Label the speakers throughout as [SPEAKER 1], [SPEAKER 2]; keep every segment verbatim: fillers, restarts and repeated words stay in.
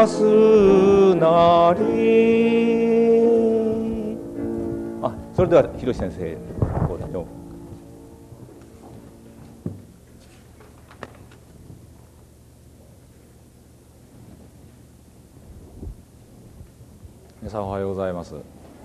[SPEAKER 1] すなり。あ、それではひろし先生講談を。皆さんおはようございます。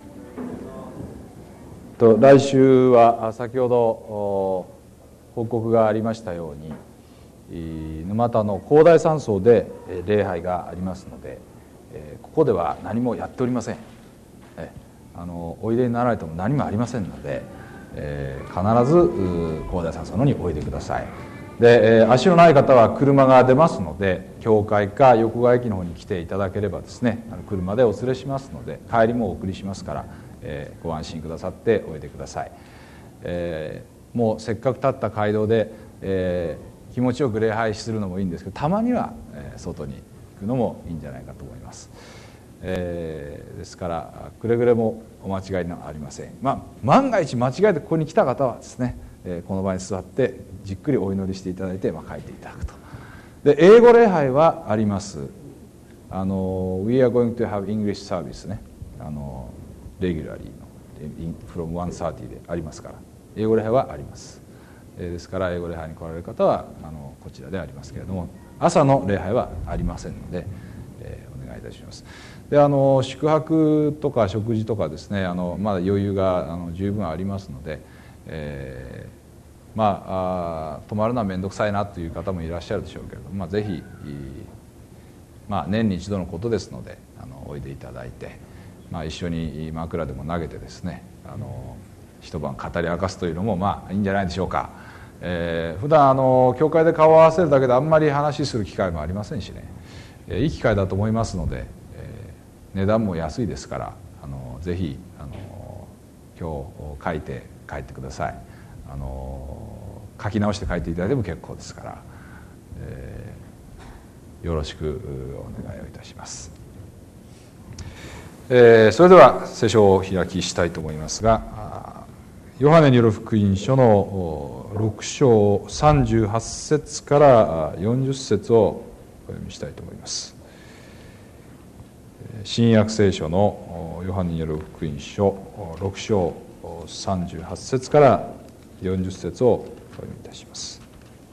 [SPEAKER 1] と来週は先ほど報告がありましたように沼田の広大山荘で礼拝がありますので、ここでは何もやっておりません。あのおいでになられても何もありませんので、えー、必ず広大山荘のにおいでください。で、えー、足のない方は車が出ますので、教会か横川駅の方に来ていただければですね、あの車でお連れしますので、帰りもお送りしますから、えー、ご安心くださっておいでください。えー、もうせっかく立った街道で、えー、気持ちよく礼拝するのもいいんですけど、たまには、えー、外に行くのもいいんじゃないかと思います。えー、ですからくれぐれもお間違いのありません。まあ、万が一間違えてここに来た方はですね、えー、この場に座ってじっくりお祈りしていただいて、まあ、帰っていただくと。で、英語礼拝はあります。あの We are going to have English service ね、あのレギュラリーの from ワンサーティーでありますから、英語礼拝はあります。えー、ですから英語礼拝に来られる方はあのこちらでありますけれども、朝の礼拝はありませんので、えー、お願いいたします。で、あの宿泊とか食事とかですね、あのまだ余裕があの十分ありますので、えー、まあ、あ泊まるのは面倒くさいなという方もいらっしゃるでしょうけれども、まあ、ぜひ、まあ、年に一度のことですのであのおいでいただいて、まあ、一緒に枕でも投げてですね、あの一晩語り明かすというのもまあいいんじゃないでしょうか。えー、普段あの教会で顔を合わせるだけであんまり話する機会もありませんしね、えー、いい機会だと思いますので、値段も安いですから、あのぜひあの今日書いて帰ってください。あの書き直して書いていただいても結構ですから、えー、よろしくお願いをいたします。えー、それでは聖書を開きしたいと思いますが、ヨハネによる福音書のろく章さんじゅうはち節からよんじゅっ節をお読みしたいと思います。新約聖書のヨハネによる福音書ろく章さんじゅうはち節からよんじゅっ節をお読みいたします。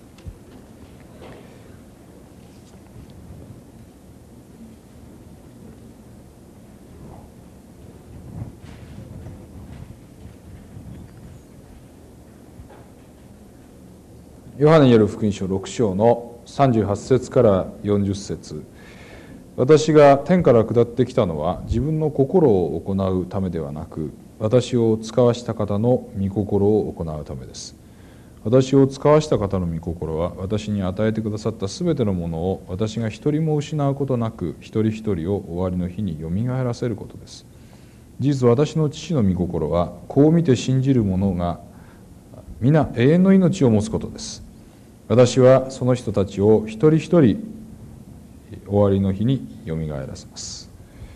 [SPEAKER 1] ヨハネによる福音書ろく章のさんじゅうはち節からよんじゅっ節。私が天から下ってきたのは自分の心を行うためではなく、私を使わした方の御心を行うためです。私を使わした方の御心は、私に与えてくださったすべてのものを私が一人も失うことなく、一人一人を終わりの日によみがえらせることです。事実、私の父の御心は、こう見て信じる者が皆永遠の命を持つことです。私はその人たちを一人一人終わりの日によみがえらせます。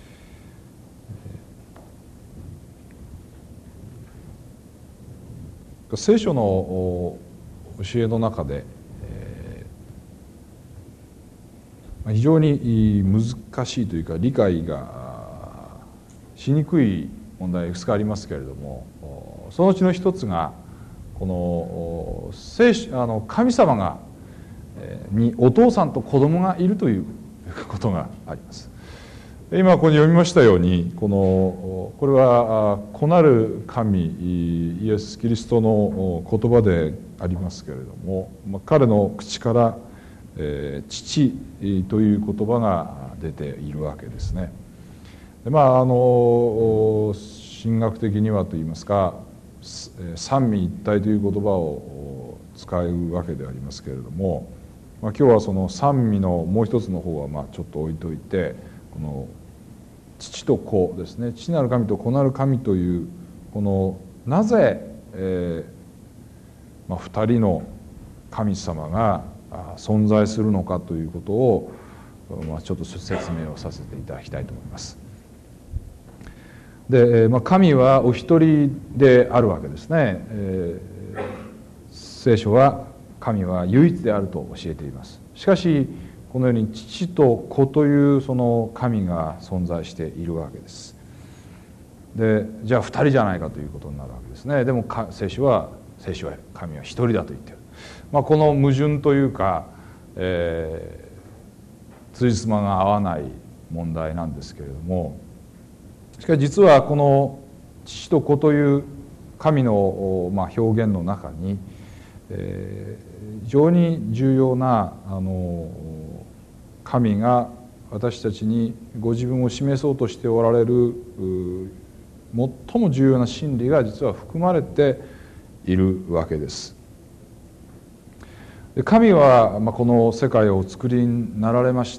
[SPEAKER 1] 聖書の教えの中で、えー、非常に難しいというか理解がしにくい問題がいくつかありますけれども、そのうちの一つがこの聖書、あの神様がにお父さんと子供がいるということがあります。今ここに読みましたように、このこれは子なる神イエス・キリストの言葉でありますけれども、彼の口から、えー、父という言葉が出ているわけですね。で、まああの神学的にはといいますか、三位一体という言葉を使うわけでありますけれども、まあ、今日はその三位のもう一つの方はまあちょっと置いといて、この父と子ですね、父なる神と子なる神というこのなぜ、えーまあ、二人の神様が存在するのかということを、まあ、ちょっと説明をさせていただきたいと思います。で、まあ、神はお一人であるわけですね。えー、聖書は神は唯一であると教えています。しかしこのように父と子というその神が存在しているわけです。でじゃあふたりじゃないかということになるわけですね。でも聖書は聖書は神は一人だと言っている、まあ、この矛盾というか、えー、辻褄が合わない問題なんですけれども、しかし実はこの父と子という神の、まあ、表現の中に、えー、非常に重要なあの神が私たちにご自分を示そうとしておられる最も重要な真理が実は含まれているわけです。神はこの世界をお作りになられました。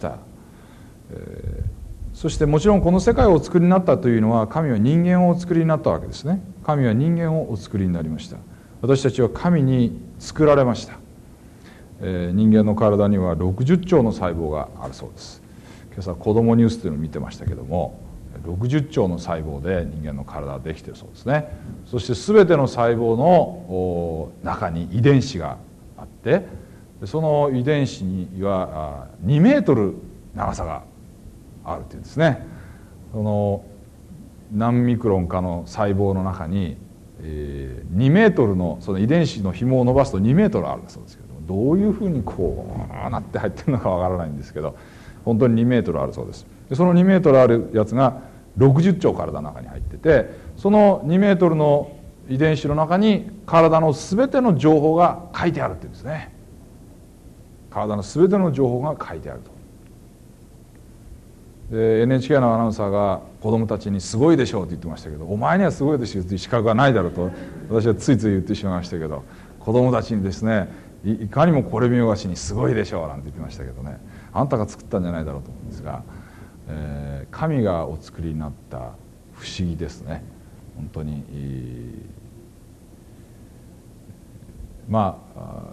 [SPEAKER 1] そしてもちろんこの世界をお作りになったというのは、神は人間をお作りになったわけですね。神は人間をお作りになりました。私たちは神に作られました。人間の体にはろくじゅっちょうの細胞があるそうです。今朝子どもニュースというのを見てましたけども、ろくじゅっちょうの細胞で人間の体はできているそうですね。そして全ての細胞の中に遺伝子があって、その遺伝子にはにメートル長さがあるというんですね。その何ミクロンかの細胞の中ににメートルのその遺伝子の紐を伸ばすとにメートルあるそうですけども、どういうふうにこうなって入ってるのかわからないんですけど、本当ににメートルあるそうです。でそのにメートルあるやつがろくじゅっちょう体の中に入ってて、そのにメートルの遺伝子の中に体の全ての情報が書いてあるっていうんですね。体の全ての情報が書いてあると。で エヌエイチケー のアナウンサーが子供たちにすごいでしょうって言ってましたけど、お前にはすごいでしょうっていう資格がないだろうと私はついつい言ってしまいましたけど、子供たちにですね、いかにもこれ見よがしにすごいでしょうなんて言ってましたけどね、あんたが作ったんじゃないだろうと思うんですが、えー、神がお作りになった不思議ですね。本当に、まあ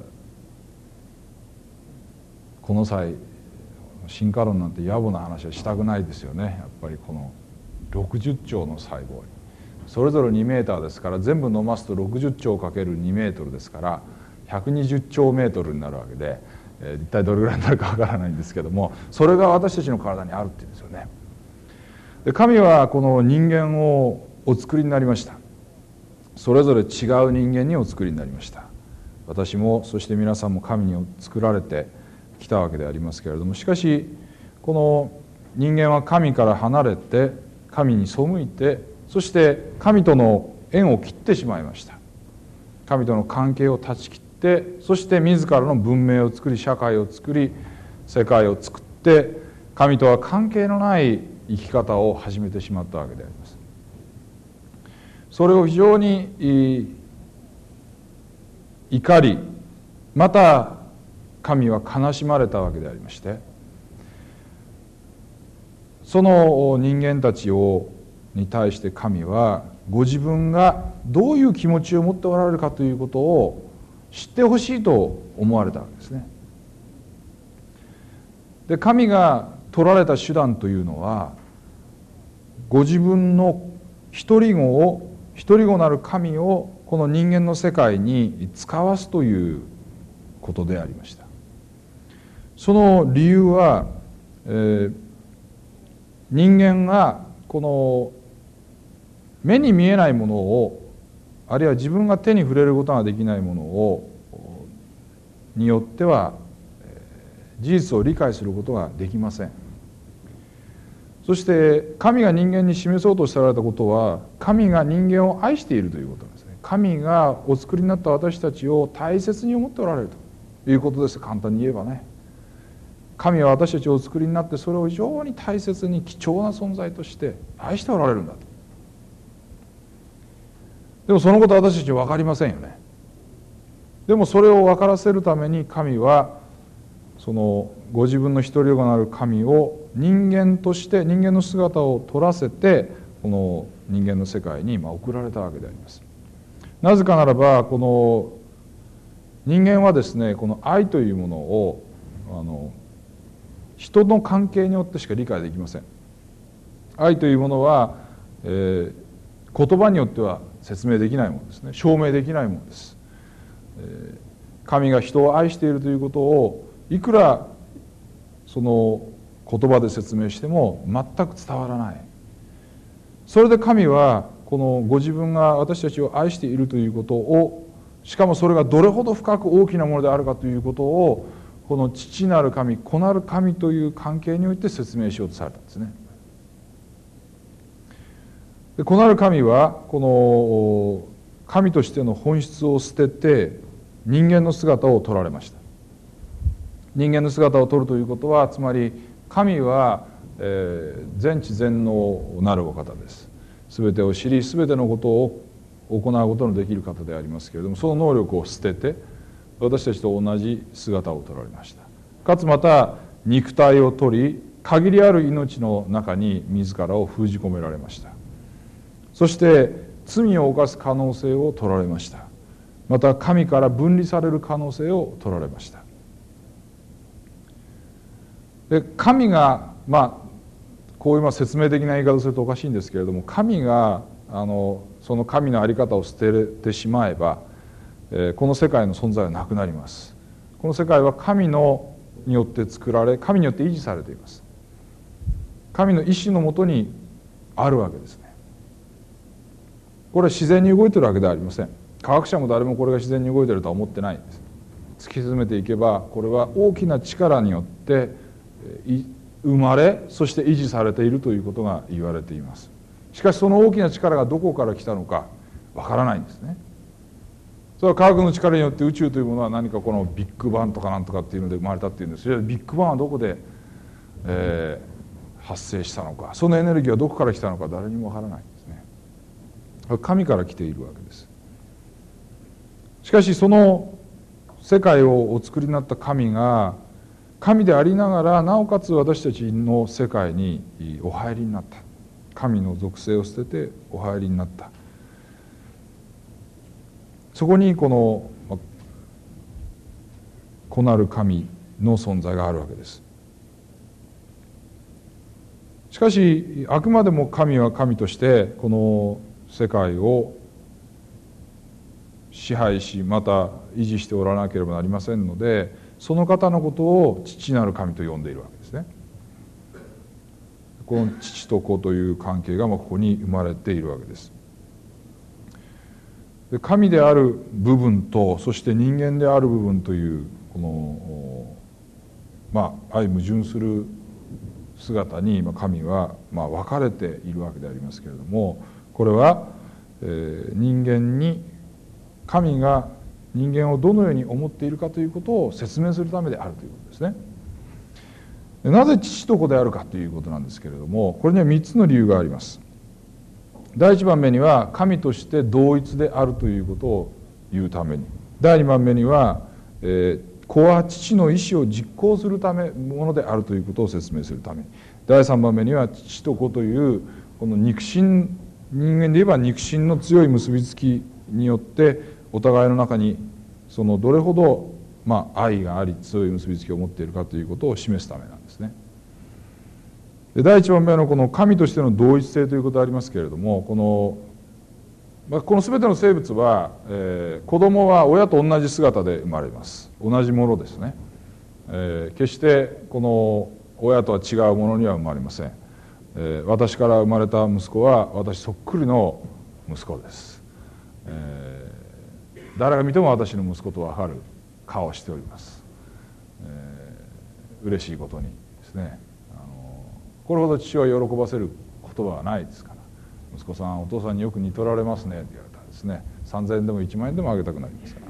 [SPEAKER 1] この際進化論なんて野暮な話はしたくないですよね。やっぱりこのろくじゅっちょうの細胞、それぞれにメーターですから、全部伸ばすとろくじゅっちょうかけるにメートルですからひゃくにじゅっちょうメートルになるわけで、えー、一体どれぐらいになるかわからないんですけども、それが私たちの体にあるっていうんですよね。で神はこの人間をお作りになりました。それぞれ違う人間にお作りになりました。私もそして皆さんも神に作られてきたわけでありますけれども、しかしこの人間は神から離れて神に背いて、そして神との縁を切ってしまいました。神との関係を断ち切って、そして自らの文明を作り、社会を作り、世界を作って、神とは関係のない生き方を始めてしまったわけであります。それを非常に怒り、また神は悲しまれたわけでありまして、その人間たちをに対して神はご自分がどういう気持ちを持っておられるかということを知ってほしいと思われたわけですね。で神が取られた手段というのは、ご自分の一人子を一人子なる神をこの人間の世界に使わすということでありました。その理由は、えー、人間がこの目に見えないものを、あるいは自分が手に触れることができないものをによっては事実を理解することができません。そして神が人間に示そうとしておられたことは、神が人間を愛しているということなんですね。神がお作りになった私たちを大切に思っておられるということです。簡単に言えばね、神は私たちをお作りになって、それを非常に大切に貴重な存在として愛しておられるんだと。でもそのことは私たちは分かりませんよね。でもそれを分からせるために神はそのご自分の一人子なる神を人間として、人間の姿を取らせてこの人間の世界に送られたわけであります。なぜかならば、この人間はですね、この愛というものをあの人の関係によってしか理解できません。愛というものは、えー、言葉によっては説明できないものですね。証明できないものです。えー、神が人を愛しているということをいくらその言葉で説明しても全く伝わらない。それで神はこのご自分が私たちを愛しているということを、しかもそれがどれほど深く大きなものであるかということを、この父なる神、子なる神という関係において説明しようとされたんですね。で子なる神はこの神としての本質を捨てて人間の姿を取られました。人間の姿を取るということは、つまり神は、えー、全知全能なるお方です。すべてを知り、すべてのことを行うことのできる方でありますけれども、その能力を捨てて私たちと同じ姿を取られました。かつまた肉体を取り、限りある命の中に自らを封じ込められました。そして罪を犯す可能性を取られました。また神から分離される可能性を取られました。で神が、まあこういうまあ説明的な言い方をするとおかしいんですけれども、神があのその神の在り方を捨ててしまえば、えー、この世界の存在はなくなります。この世界は神のによって作られ、神によって維持されています。神の意志のもとにあるわけですね。これは自然に動いているわけではありません。科学者も誰もこれが自然に動いているとは思ってないんです。突き進めていけば、これは大きな力によって生まれ、そして維持されているということが言われています。しかしその大きな力がどこから来たのかわからないんですね。それは科学の力によって宇宙というものは何かこのビッグバンとかなんとかっていうので生まれたっていうんです。ビッグバンはどこで、えー、発生したのか、そのエネルギーはどこから来たのか誰にもわからないんですね。神から来ているわけです。しかしその世界をお作りになった神が神でありながら、なおかつ私たちの世界にお入りになった。神の属性を捨ててお入りになった。そこにこの子なる神の存在があるわけです。しかしあくまでも神は神としてこの世界を支配し、また維持しておらなければなりませんので、その方のことを父なる神と呼んでいるわけですね。この父と子という関係がここに生まれているわけです。で神である部分と、そして人間である部分というこのまあ相矛盾する姿に神はまあ分かれているわけでありますけれども、これは、えー、人間に神が人間をどのように思っているかということを説明するためであるということですね。なぜ父と子であるかということなんですけれども、これにはみっつの理由があります。第一番目には神として同一であるということを言うために、第二番目には、えー、子は父の意志を実行するためものであるということを説明するために、第三番目には父と子というこの肉親、人間で言えば肉親の強い結びつきによってお互いの中にそのどれほどまあ愛があり強い結びつきを持っているかということを示すためなんですね。で第一番目のこの神としての同一性ということがありますけれども、この、まあ、この全ての生物は、えー、子供は親と同じ姿で生まれます。同じものですね。えー、決してこの親とは違うものには生まれません。えー、私から生まれた息子は私そっくりの息子です。えー誰が見ても私の息子と分かる顔をしております。えー、嬉しいことにですね、あのこれほど父を喜ばせる言葉はないですから、息子さんお父さんによく似とられますねって言われたらですね、さんぜんえんでもいちまん円でもあげたくなりますから、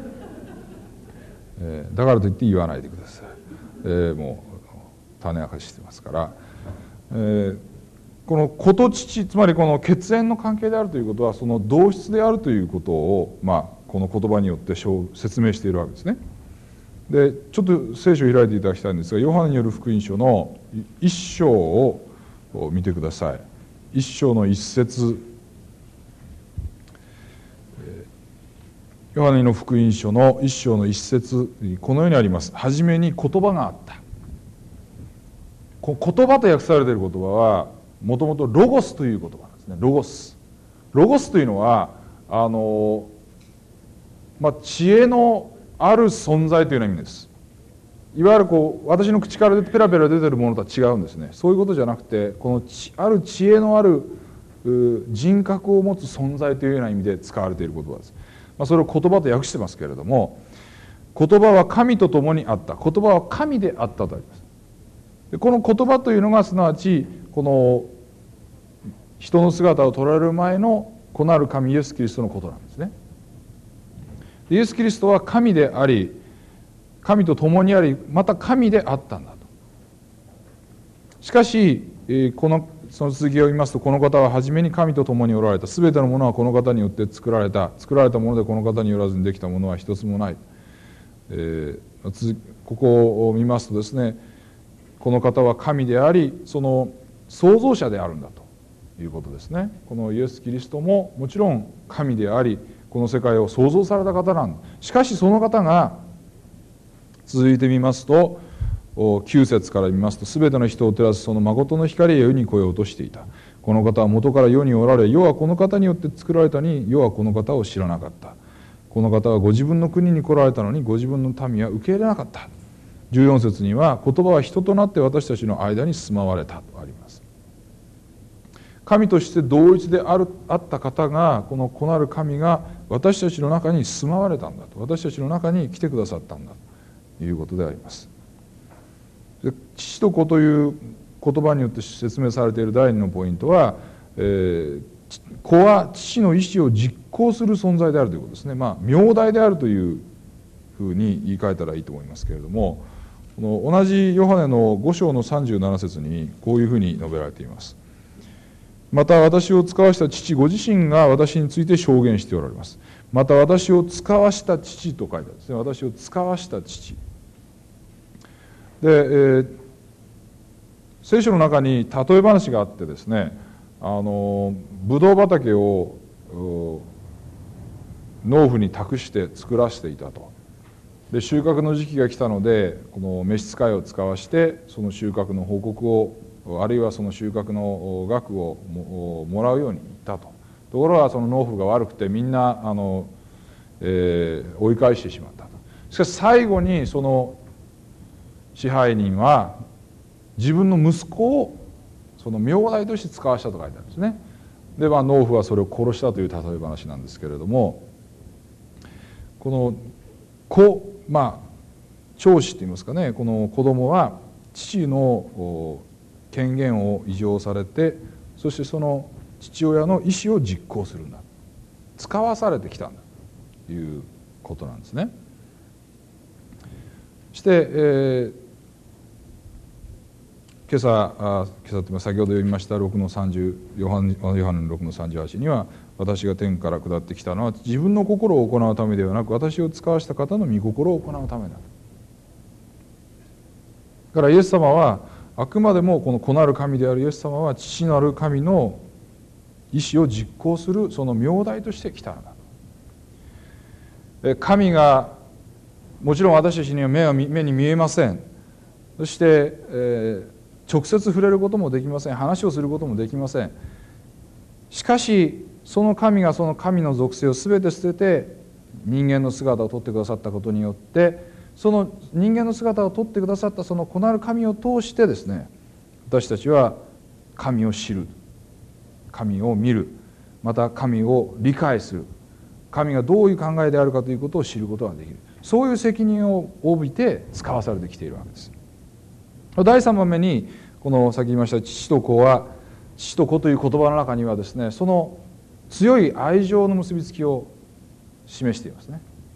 [SPEAKER 1] えー、だからといって言わないでください。えー、もう種明かししてますから、えー、この子と父、つまりこの血縁の関係であるということは、その同質であるということをまあこの言葉によって説明しているわけですね。でちょっと聖書を開いていただきたいんですが、ヨハネによる福音書の一章を見てください。一章の一節、ヨハネの福音書の一章の一節にこのようにあります。はじめに言葉があった。こ言葉と訳されている言葉はもともとロゴスという言葉なんですね。ロゴス。ロゴスというのはあのまあ、知恵のある存在というような意味です。 いわゆるこう私の口からペラペラ出てるものとは違うんですね。そういうことじゃなくて、このちある知恵のある人格を持つ存在というような意味で使われている言葉です。まあ、それを言葉と訳してますけれども、言葉は神と共にあった、言葉は神であったとあります。でこの言葉というのがすなわちこの人の姿を捉える前の子なる神イエス・キリストのことなんですね。イエス・キリストは神であり、神と共にあり、また神であったんだと。しかしこのその続きを見ますと、この方は初めに神と共におられた。すべてのものはこの方によって作られた。作られたものでこの方によらずにできたものは一つもない。えー、ここを見ますとですね、この方は神であり、その創造者であるんだということですね。このイエス・キリストももちろん神であり、この世界を創造された方なんだ。しかしその方が続いてみますと、きゅう節から見ますと、すべての人を照らすその誠の光へ世に来ようとしていた。この方は元から世におられ、世はこの方によって作られたに、世はこの方を知らなかった。この方はご自分の国に来られたのに、ご自分の民は受け入れなかった。じゅうよん節には、言葉は人となって私たちの間に住まわれたとあります。神として同一であるあった方が、この子なる神が私たちの中に住まわれたんだと、私たちの中に来てくださったんだということであります。父と子という言葉によって説明されている第二のポイントは、えー、子は父の意思を実行する存在であるということですね。まあ名代であるというふうに言い換えたらいいと思いますけれども、この同じヨハネのご章のさんじゅうなな節にこういうふうに述べられています。また私を使わした父ご自身が私について証言しておられます。また私を使わした父と書いてあるんですね。私を使わした父で、えー、聖書の中に例え話があってですね、あのブドウ畑を農夫に託して作らせていたと。で収穫の時期が来たので、この召使いを使わしてその収穫の報告を、あるいはその収穫の額を も, もらうように言ったと。ところがその農夫が悪くてみんなあの、えー、追い返してしまったと。しかし最後にその支配人は自分の息子をその名代として使わしたと書いてあるんですね。で、まあ、農夫はそれを殺したという例え話なんですけれども、この子、まあ長子っていいますかね、この子供は父の権限を委譲されて、そしてその父親の意思を実行するんだ、使わされてきたんだということなんですね。そして、えー今朝、今朝というか先ほど読みましたろくのさんじゅう、ヨハネのろくのさんじゅうはちには、私が天から下ってきたのは自分の心を行うためではなく、私を使わした方の御心を行うためだ。だからイエス様はあくまでもこの子なる神であるイエス様は父なる神の意思を実行するその名代として来たのだ。神がもちろん私たちには目は目に見えません。そして、えー直接触れることもできません。話をすることもできません。しかしその神がその神の属性を全て捨てて人間の姿を取ってくださったことによって、その人間の姿を取ってくださったその子なる神を通してですね、私たちは神を知る、神を見る、また神を理解する、神がどういう考えであるかということを知ることができる。そういう責任を帯びて使わされてきているわけです。だいさんばんめにこの先言いました父と子は、父と子という言葉の中にはですね、その強い愛情の結びつきを示していますね。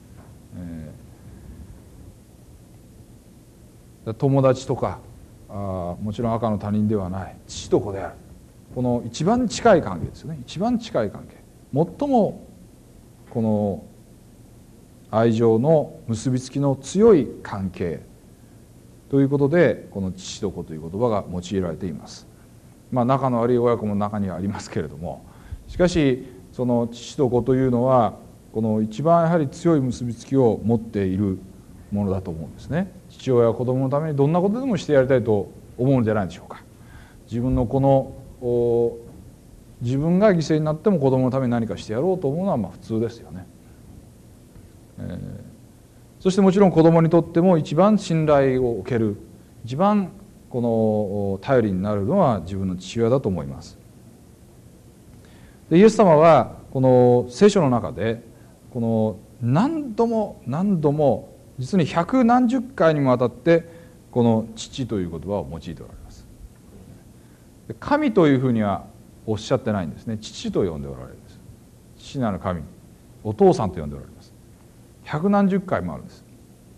[SPEAKER 1] えー、友達とかあもちろん赤の他人ではない父と子である、この一番近い関係ですよね。一番近い関係、最もこの愛情の結びつきの強い関係ということで、この父と子という言葉が用いられています。まあ仲の悪い親子も中にはありますけれども、しかしその父と子というのはこの一番やはり強い結びつきを持っているものだと思うんですね。父親は子供のためにどんなことでもしてやりたいと思うんじゃないでしょうか。自分の子の自分が犠牲になっても子供のために何かしてやろうと思うのはまあ普通ですよね。えー、 そしてもちろん子供にとっても一番信頼を受ける、一番この頼りになるのは自分の父親だと思います。でイエス様はこの聖書の中でこの何度も何度も実に百何十回にもわたってこの父という言葉を用いておられます。神というふうにはおっしゃってないんですね。父と呼んでおられるんです。父なる神、お父さんと呼んでおられます。百何十回もあるんです。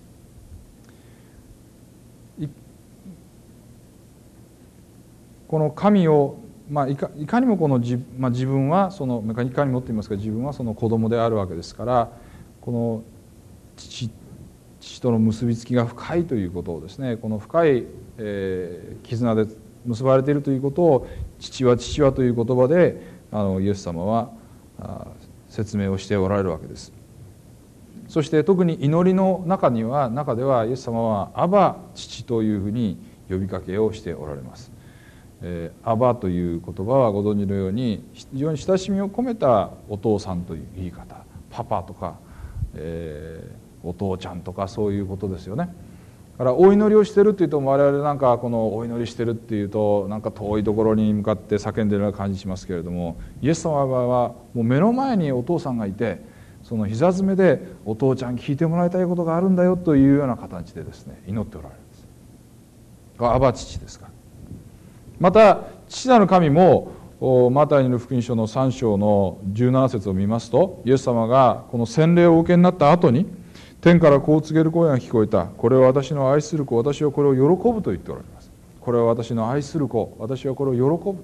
[SPEAKER 1] この神を、まあ、いかいかにもこの自、まあ、自分はそのいかにもって言いますか、自分はその子供であるわけですから、この父父との結びつきが深いということをですね、この深い、えー、絆で結ばれているということを父は父はという言葉であのイエス様はあ説明をしておられるわけです。そして特に祈りの中には中ではイエス様はアバ父というふうに呼びかけをしておられます。えー、アバという言葉はご存知のように非常に親しみを込めたお父さんという言い方、パパとか、えー、お父ちゃんとかそういうことですよね。だからお祈りをしてるっていうと我々なんかこのお祈りしてるっていうとなんか遠いところに向かって叫んでるような感じしますけれども、イエス様はもう目の前にお父さんがいて、その膝詰めでお父ちゃん聞いてもらいたいことがあるんだよというような形でですね祈っておられるんです。アバ父ですから。また父なる神もマタイによる福音書のさん章のじゅうなな節を見ますと、イエス様がこの洗礼をお受けになった後に天からこう告げる声が聞こえた。これは私の愛する子、私はこれを喜ぶと言っておられます。これは私の愛する子、私はこれを喜ぶ。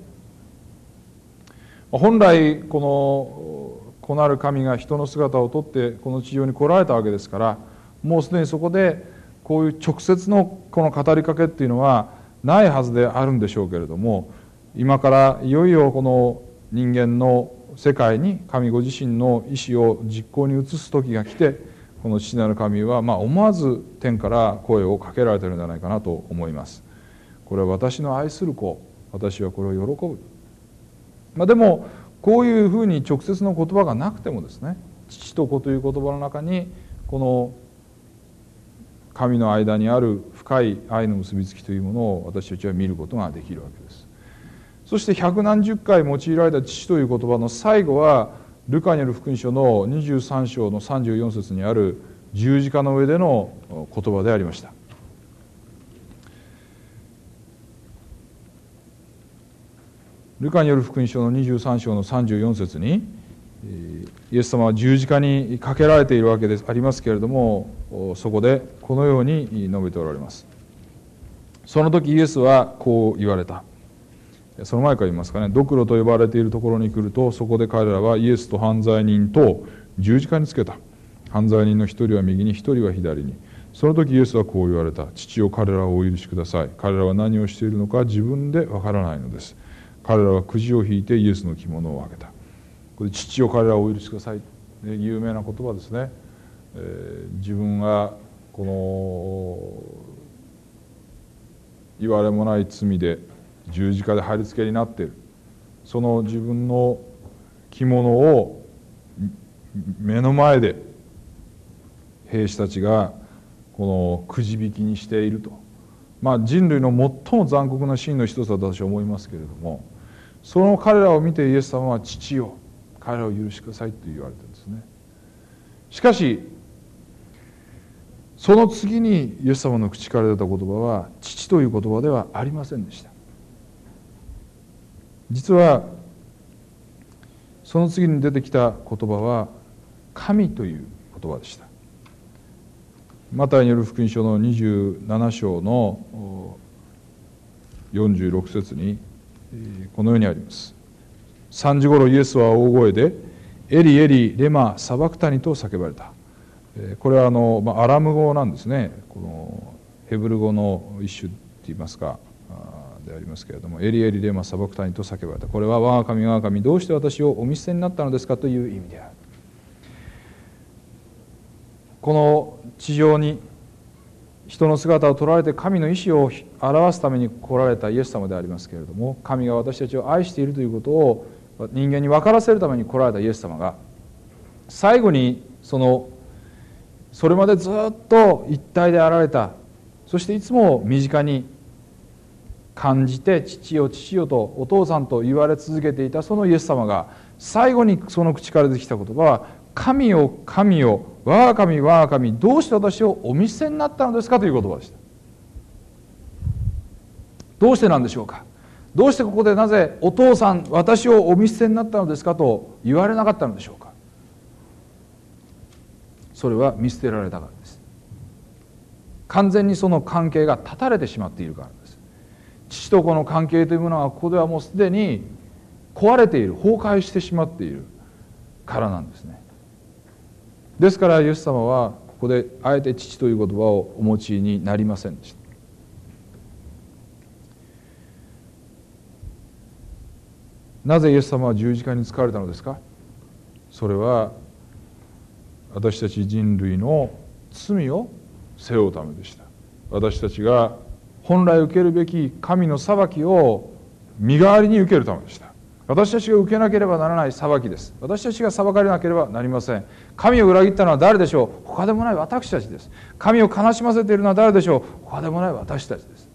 [SPEAKER 1] 本来この子なる神が人の姿をとってこの地上に来られたわけですから、もうすでにそこでこういう直接のこの語りかけっていうのはないはずであるんでしょうけれども、今からいよいよこの人間の世界に神ご自身の意志を実行に移す時が来て、この父なる神はまあ思わず天から声をかけられているんじゃないかなと思います。これは私の愛する子、私はこれを喜ぶ。まあ、でもこういうふうに直接の言葉がなくてもですね、父と子という言葉の中にこの神の間にある深い愛の結びつきというものを私たちは見ることができるわけです。そして百何十回用いられた父という言葉の最後はルカによる福音書のにじゅうさん章のさんじゅうよん節にある十字架の上での言葉でありました。ルカによる福音書のにじゅうさん章のさんじゅうよん節にイエス様は十字架にかけられているわけでありますけれども、そこでこのように述べておられます。その時イエスはこう言われた。その前から言いますかね、ドクロと呼ばれているところに来ると、そこで彼らはイエスと犯罪人と十字架につけた。犯罪人の一人は右に一人は左に。その時イエスはこう言われた。父よ、彼らをお許しください。彼らは何をしているのか自分でわからないのです。彼らはくじを引いてイエスの着物を開けた。これ父よ、彼らをお許しください、有名な言葉ですね。えー、自分がこの言われもない罪で十字架で貼り付けになっている、その自分の着物を目の前で兵士たちがこのくじ引きにしていると、まあ、人類の最も残酷なシーンの一つだと私は思いますけれども、その彼らを見てイエス様は父よ、彼らを許してくださいと言われてるんですね。しかしその次にイエス様の口から出た言葉は父という言葉ではありませんでした。実はその次に出てきた言葉は神という言葉でした。マタイによる福音書のにじゅうなな章のよんじゅうろく節にこのようにあります。さんじ頃イエスは大声でエリエリレマサバクタニと叫ばれた。これはあの、まあ、アラム語なんですね。このヘブル語の一種っていいますかでありますけれども、エリエリレマサバクタニと叫ばれた。これは我が神我が神どうして私をお見捨てになったのですかという意味である。この地上に人の姿を捉えて神の意志を表すために来られたイエス様でありますけれども、神が私たちを愛しているということを人間に分からせるために来られたイエス様が、最後にそのそれまでずっと一体であられた、そしていつも身近に感じて父よ父よとお父さんと言われ続けていたそのイエス様が、最後にその口から出てきた言葉は、神よ神よ我が神我が神、どうして私をお見捨てになったのですかという言葉でした。どうしてなんでしょうか。どうしてここでなぜお父さん私をお見捨てになったのですかと言われなかったのでしょうか。それは見捨てられたからです。完全にその関係が断たれてしまっているからです。父と子の関係というものはここではもうすでに壊れている、崩壊してしまっているからなんですね。ですからイエス様はここであえて父という言葉をお持ちになりませんでした。なぜイエス様は十字架につかれたのですか。それは私たち人類の罪を背負うためでした。私たちが本来受けるべき神の裁きを身代わりに受けるためでした。私たちが受けなければならない裁きです。私たちが裁かれなければなりません。神を裏切ったのは誰でしょう。他でもない私たちです。神を悲しませているのは誰でしょう。他でもない私たちです。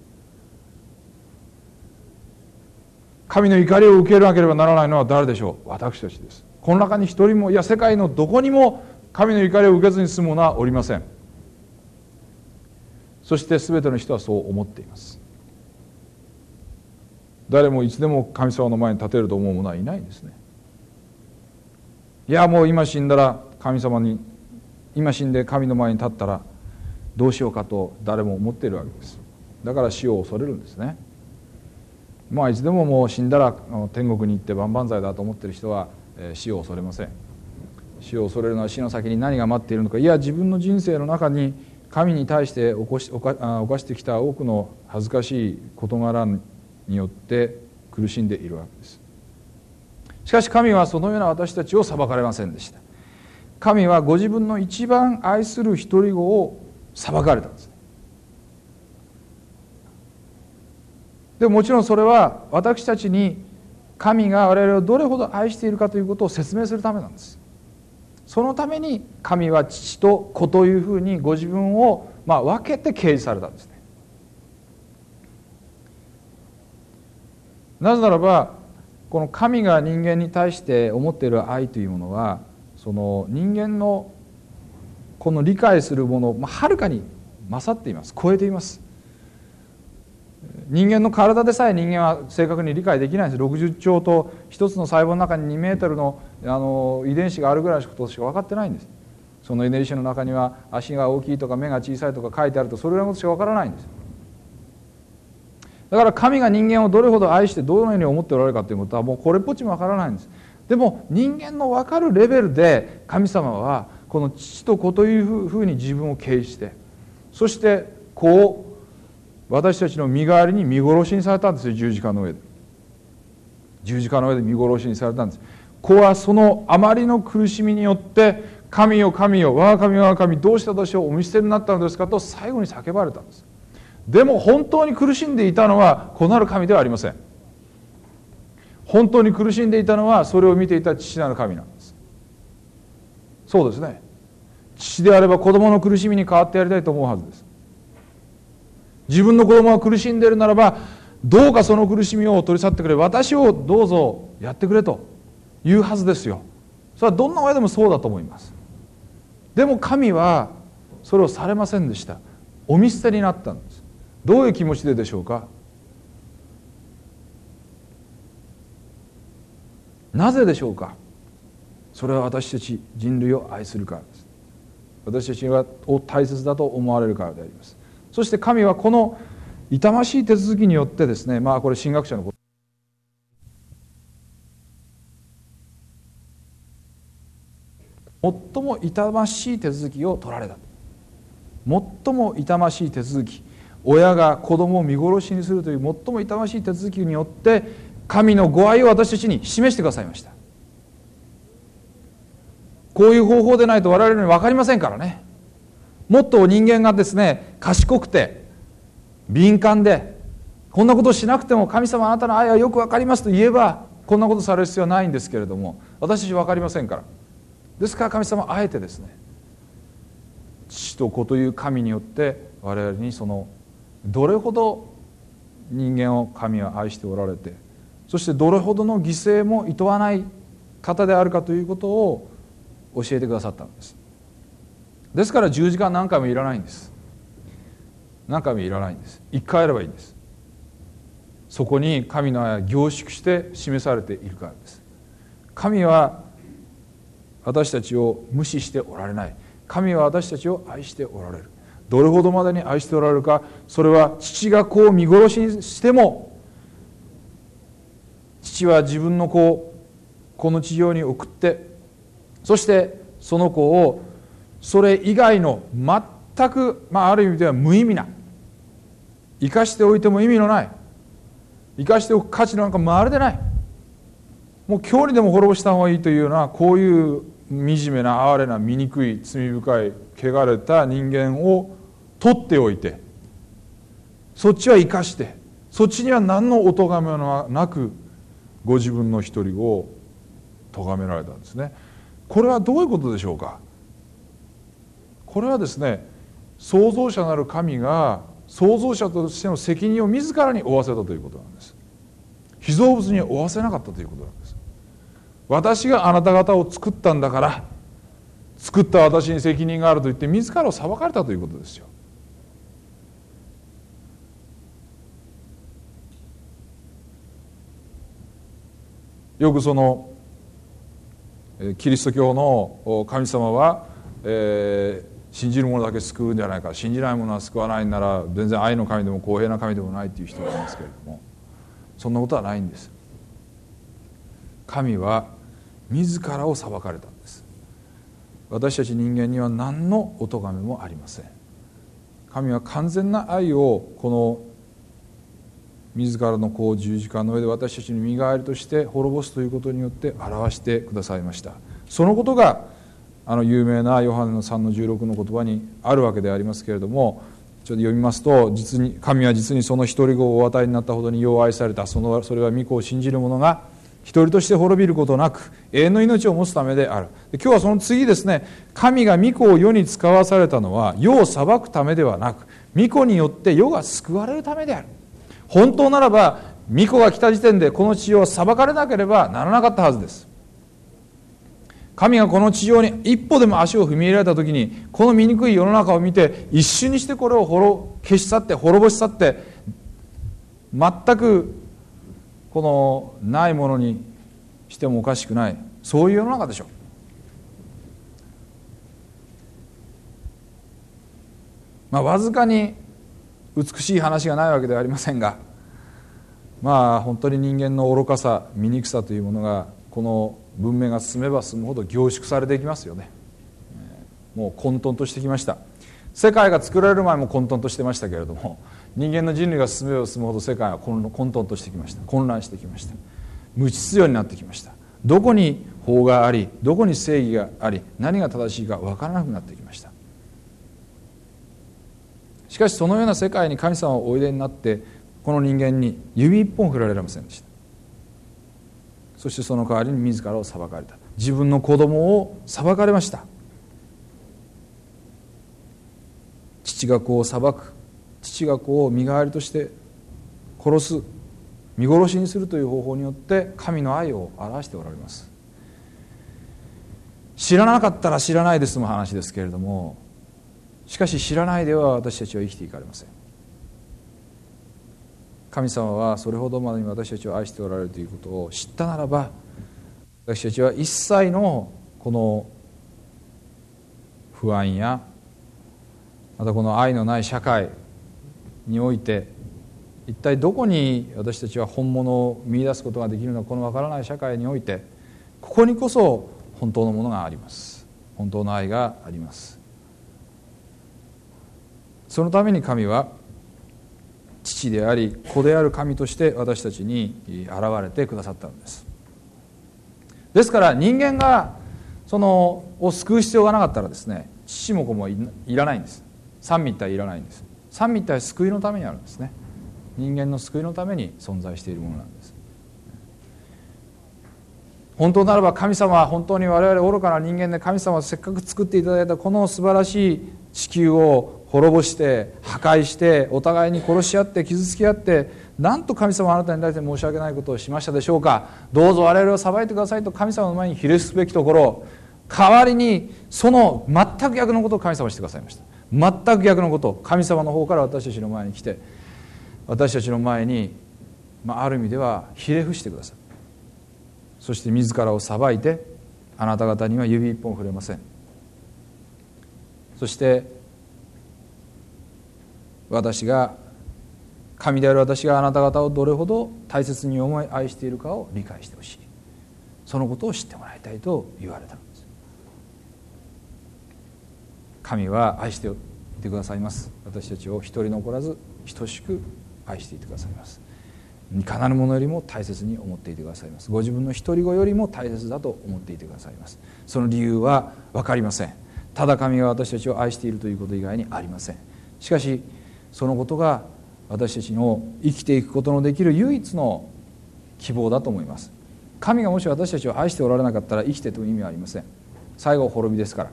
[SPEAKER 1] 神の怒りを受けなければならないのは誰でしょう。私たちです。この中に一人も、いや世界のどこにも神の怒りを受けずに済む者はおりません。そして全ての人はそう思っています。誰もいつでも神様の前に立てると思う者はいないんですね。いやもう今死んだら神様に、今死んで神の前に立ったらどうしようかと誰も思っているわけです。だから死を恐れるんですね。まあいつでももう死んだら天国に行って万々歳だと思っている人は死を恐れません。死を恐れるのは死の先に何が待っているのか。いや自分の人生の中に神に対して犯し、犯してきた多くの恥ずかしい事柄によって苦しんでいるわけです。しかし神はそのような私たちを裁かれませんでした。神はご自分の一番愛する一人子を裁かれたんです。でももちろんそれは私たちに神が我々をどれほど愛しているかということを説明するためなんです。そのために神は父と子というふうにご自分をまあ分けて掲示されたんですね。なぜならばこの神が人間に対して思っている愛というものは、その人間のこの理解するものをはるかに勝っています。超えています。人間の体でさえ人間は正確に理解できないんです。ろくじゅっちょうと一つの細胞の中ににメートルのあの遺伝子があるぐらいのことしか分かってないんです。その遺伝子の中には足が大きいとか目が小さいとか書いてあると、それらのことしか分からないんです。だから神が人間をどれほど愛してどのように思っておられるかということはもうこれっぽっちも分からないんです。でも人間の分かるレベルで神様はこの父と子というふうに自分を掲示して、そして子を私たちの身代わりに見殺しにされたんですよ。十字架の上で十字架の上で見殺しにされたんです。子はそのあまりの苦しみによって神よ神よ我が神我が神、どうして私をお見捨てになったのですかと最後に叫ばれたんです。でも本当に苦しんでいたのは子なる神ではありません。本当に苦しんでいたのはそれを見ていた父なる神なんです。そうですね。父であれば子供の苦しみに代わってやりたいと思うはずです。自分の子供が苦しんでいるならば、どうかその苦しみを取り去ってくれ、私をどうぞやってくれというはずですよ。それはどんな親でもそうだと思います。でも神はそれをされませんでした。お見捨てになったんです。どういう気持ちででしょうか。なぜでしょうか。それは私たち人類を愛するからです。私たちを大切だと思われるからであります。そして神はこの痛ましい手続きによってですね、まあこれ神学者のこと最も痛ましい手続きを取られた。最も痛ましい手続き、親が子供を見殺しにするという最も痛ましい手続きによって神のご愛を私たちに示してくださいました。こういう方法でないと我々に分かりませんからね。もっと人間がですね、賢くて敏感で、こんなことをしなくても神様あなたの愛はよく分かりますと言えば、こんなことされる必要はないんですけれども、私たち分かりませんから。ですから神様あえてですね、 父と子という神によって我々にそのどれほど人間を神は愛しておられて、そしてどれほどの犠牲も厭わない方であるかということを教えてくださったんです。ですから十字架何回もいらないんです。何回もいらないんです。一回やればいいんです。そこに神の愛は凝縮して示されているからです。神は私たちを無視しておられない。神は私たちを愛しておられる。どれほどまでに愛しておられるか、それは父が子を見殺しにしても、父は自分の子をこの地上に送って、そしてその子をそれ以外の全く、まあ、ある意味では無意味な、生かしておいても意味のない、生かしておく価値なんかまるでない、もう今日にでも滅ぼした方がいいというような、こういう惨めな哀れな醜い罪深い汚れた人間を取っておいて、そっちは生かして、そっちには何のお咎めもなくご自分の一人を咎められたんですね。これはどういうことでしょうか。これはですね、創造者なる神が創造者としての責任を自らに負わせたということなんです。被造物には負わせなかったということなんです。私があなた方を作ったんだから、作った私に責任があると言って自らを裁かれたということですよ。よくそのキリスト教の神様は、えー、信じる者だけ救うんじゃないか、信じない者は救わないなら全然愛の神でも公平な神でもないという人がいますけれども、そんなことはないんです。神は自らを裁かれたんです。私たち人間には何のお咎めもありません。神は完全な愛をこの自らの子を十字架の上で私たちの身代わりとして滅ぼすということによって表してくださいました。そのことがあの有名なヨハネのさんのじゅうろくの言葉にあるわけでありますけれども、ちょっと読みますと、実に神は実にその一人子をお与えになったほどによう愛された。そのそれは御子を信じる者が一人として滅びることなく永遠の命を持つためである。で、今日はその次ですね、神が御子を世に使わされたのは世を裁くためではなく、御子によって世が救われるためである。本当ならば御子が来た時点でこの地上を裁かれなければならなかったはずです。神がこの地上に一歩でも足を踏み入れられた時に、この醜い世の中を見て一瞬にしてこれを消し去って滅ぼし去って、全くこのないものにしてもおかしくない、そういう世の中でしょう。まあわずかに美しい話がないわけではありませんが、まあ本当に人間の愚かさ、醜さというものがこの文明が進めば進むほど凝縮されていきますよね。もう混沌としてきました。世界が作られる前も混沌としてましたけれども、人間の人類が進めば進むほど世界は混沌としてきました。混乱してきました。無秩序になってきました。どこに法があり、どこに正義があり、何が正しいか分からなくなってきました。しかしそのような世界に神様はおいでになって、この人間に指一本振られませんでした。そしてその代わりに自らを裁かれた。自分の子供を裁かれました。父が子を裁く、父が子を身代わりとして殺す、見殺しにするという方法によって神の愛を表しておられます。知らなかったら知らないで済む話ですけれども、しかし知らないでは私たちは生きていかれません。神様はそれほどまでに私たちを愛しておられるということを知ったならば、私たちは一切のこの不安や、またこの愛のない社会において、一体どこに私たちは本物を見出すことができるのか、このわからない社会において、ここにこそ本当のものがあります。本当の愛があります。そのために神は父であり子である神として私たちに現れてくださったのです。ですから人間がそのを救う必要がなかったらですね、父も子もいらないんです。三位一体いらないんです。三位一体は救いのためにあるんですね。人間の救いのために存在しているものなんです。本当ならば神様は本当に我々愚かな人間で、神様はせっかく作っていただいたこの素晴らしい地球を滅ぼして破壊してお互いに殺し合って傷つき合って、なんと神様はあなたに対して申し訳ないことをしましたでしょうか。どうぞ我々を裁いてくださいと神様の前にひれ伏すべきところ、代わりにその全く逆のことを神様はしてくださいました。全く逆のことを神様の方から私たちの前に来て、私たちの前に、まあ、ある意味ではひれ伏してください。そして自らを裁いて、あなた方には指一本触れません。そして私が神である私があなた方をどれほど大切に思い愛しているかを理解してほしい、そのことを知ってもらいたいと言われたのです。神は愛していてくださいます。私たちを一人残らず等しく愛していてくださいます。いかなるものよりも大切に思っていてくださいます。ご自分の一人子よりも大切だと思っていてくださいます。その理由は分かりません。ただ神が私たちを愛しているということ以外にありません。しかしそのことが私たちの生きていくことのできる唯一の希望だと思います。神がもし私たちを愛しておられなかったら生きてという意味はありません。最後滅びですから。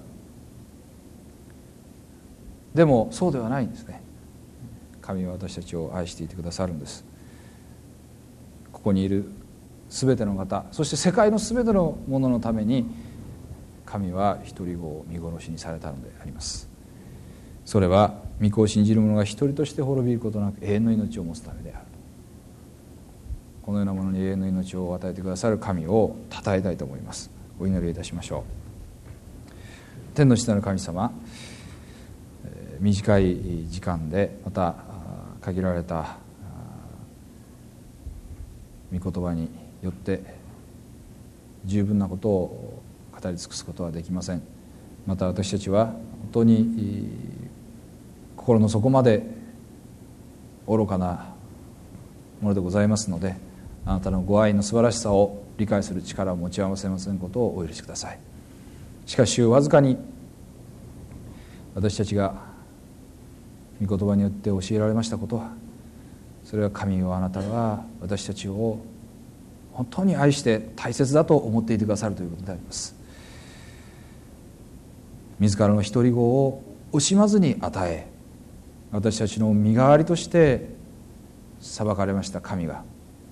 [SPEAKER 1] でもそうではないんですね。神は私たちを愛していてくださるんです。ここにいるすべての方、そして世界のすべてのもののために神は一人子を見殺しにされたのであります。それは御子を信じる者が一人として滅びることなく永遠の命を持つためである。このようなものに永遠の命を与えてくださる神を称えたいと思います。お祈りいたしましょう。天の父なる神様、短い時間でまた限られた御言葉によって十分なことを語り尽くすことはできません。また私たちは本当に心の底まで愚かなものでございますので、あなたのご愛の素晴らしさを理解する力を持ち合わせませんことをお許しください。しかしわずかに私たちが御言葉によって教えられましたことは、それは神をあなたが私たちを本当に愛して大切だと思っていてくださるということであります。自らの一人子を惜しまずに与え、私たちの身代わりとして裁かれました神が、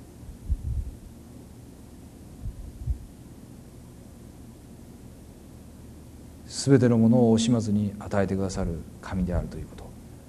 [SPEAKER 1] すべてのものを惜しまずに与えてくださる神であるということ、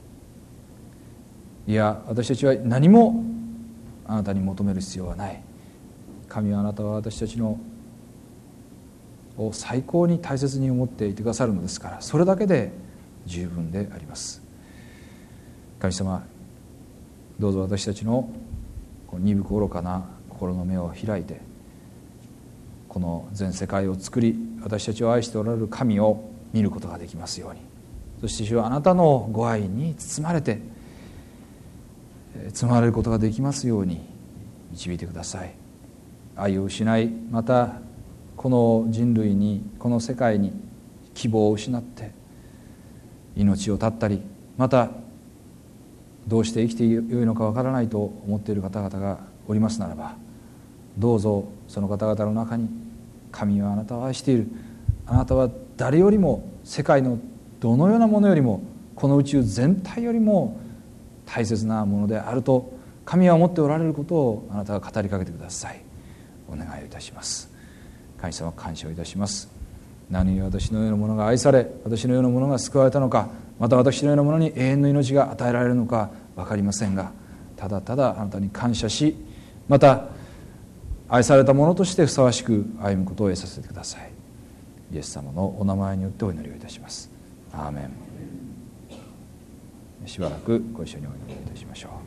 [SPEAKER 1] いや私たちは何もあなたに求める必要はない。神はあなたは私たちのを最高に大切に思っていてくださるのですから、それだけで十分であります。神様、どうぞ私たちの鈍く愚かな心の目を開いて、この全世界を作り私たちを愛しておられる神を見ることができますように、そして主はあなたのご愛に包まれて包まれることができますように導いてください。愛を失い、またこの人類に、この世界に希望を失って命を絶ったり、またどうして生きてよいのかわからないと思っている方々がおりますならば、どうぞその方々の中に、神はあなたを愛している、あなたは誰よりも、世界のどのようなものよりも、この宇宙全体よりも大切なものであると神は思っておられることをあなたが語りかけてください。お願いをいたします。神様、感謝をいたします。何故私のようなものが愛され、私のようなものが救われたのか、また私のようなものに永遠の命が与えられるのか分かりませんが、ただただあなたに感謝し、また愛されたものとしてふさわしく歩むことを得させてください。イエス様のお名前によってお祈りをいたします。アーメン。しばらくご一緒にお祈りをいたしましょう。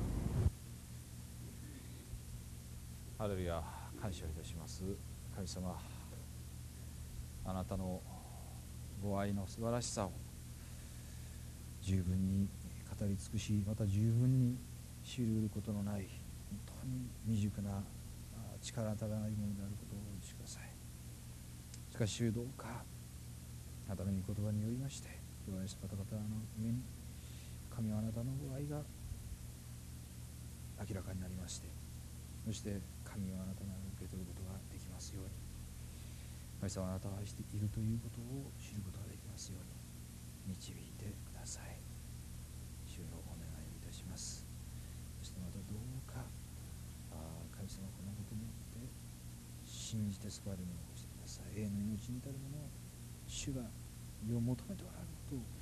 [SPEAKER 1] ハレルヤ、感謝をいたします。神様、あなたのご愛の素晴らしさを十分に語り尽くし、また十分に知り得ることのない本当に未熟な力たらないものであることをお許しください。しかし主、どうかあなたの御言葉によりまして、弱い方々の上に神はあなたのご愛が明らかになりまして、そして神はあなたの愛を受け取ることができますように、神様、あなたを愛しているということを知ることができますように、 導いてください。主をお願いいたします。そしてまたどうか神様このことによって信じて救われるものをしてください。永遠の命に至るものを主が身を求めておられることを